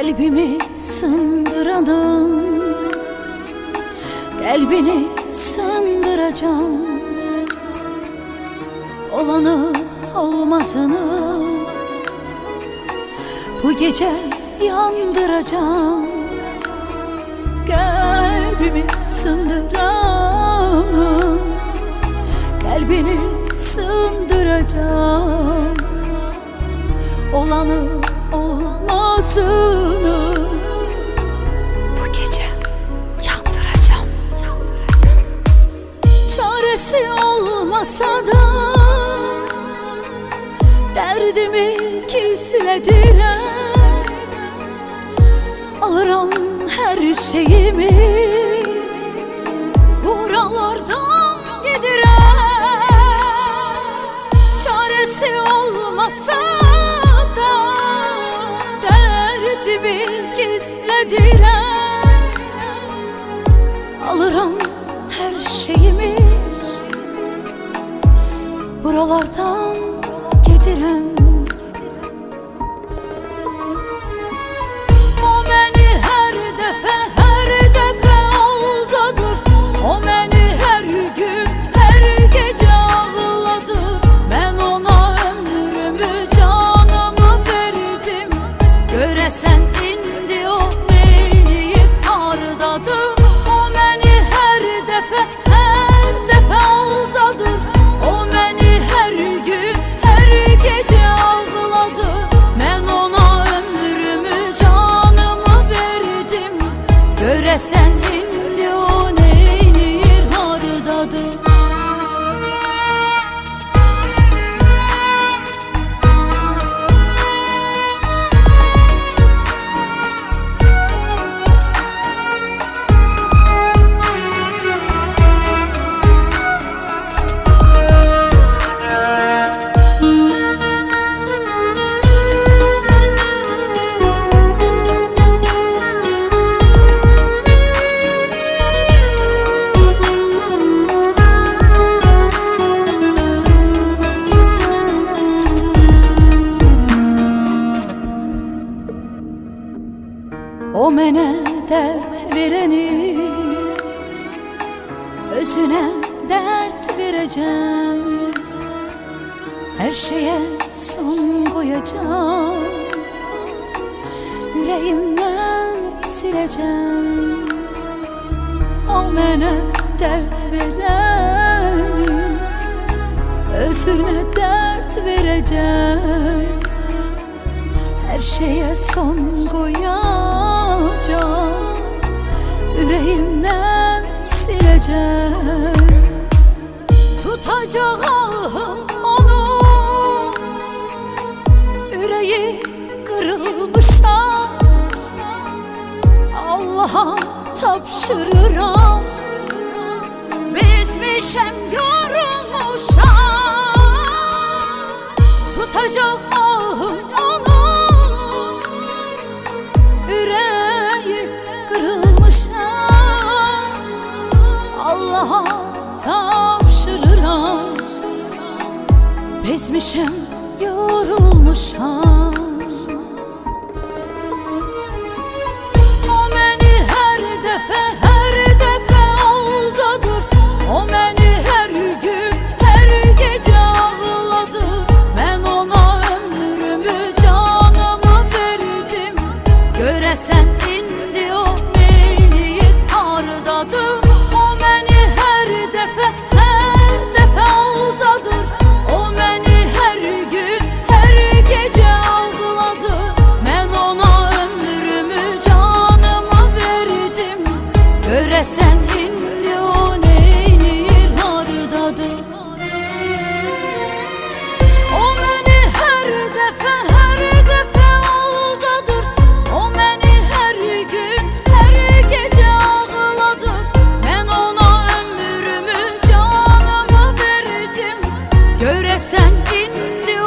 Kalbimi sındıranım, kalbini sındıracağım. Olanı olmasını bu gece yandıracağım. Kalbimi sındıranım, kalbini sındıracağım. Olanı olmasını bu gece yandıracağım. Çaresi olmasa da derdimi gizlediren, alırım her şeyimi buralardan gidiren. Çaresi olmasa da derdimi gizlediren, alırım her şeyimi buralardan gidiren. O beni her defa aldadır. O beni her gün her gece ağladır. Ben ona ömrümü canımı verdim. Göresen indi o neyleyip hardadır. O beni her defa aldadır. O beni her gün her gece ağladır. Ben ona ömrümü canımı verdim. Göresen indi o neyleyir hardadır. O mənə dert vereni, özüne dert vereceğim. Her şeye son koyacağım, yüreğimden sileceğim. O mənə dert vereni, özüne dert vereceğim. Her şeye son koyacağım, yüreğimden sileceğim. Tutacağım onu, yüreği kırılmışam. Allah'a tapşırıram, bizmişem yorulmuşam. Tutacağım onu, yüreği kırılmışam. Allah'a tapşırıram, bezmişim yorulmuşam. O beni her defa aldadır. O beni her gün her gece ağladır. Ben ona ömrümü canımı verdim. Göresen indi o neyleyip hardadır. O beni her defa aldadır. O beni her gün her gece ağladır. Ben ona ömrümü canımı verdim. Göresen indi o neyleyir hardadır. O beni her defa aldadır. O beni her gün her gece ağladır. Ben ona ömrümü canımı verdim. Göresen indi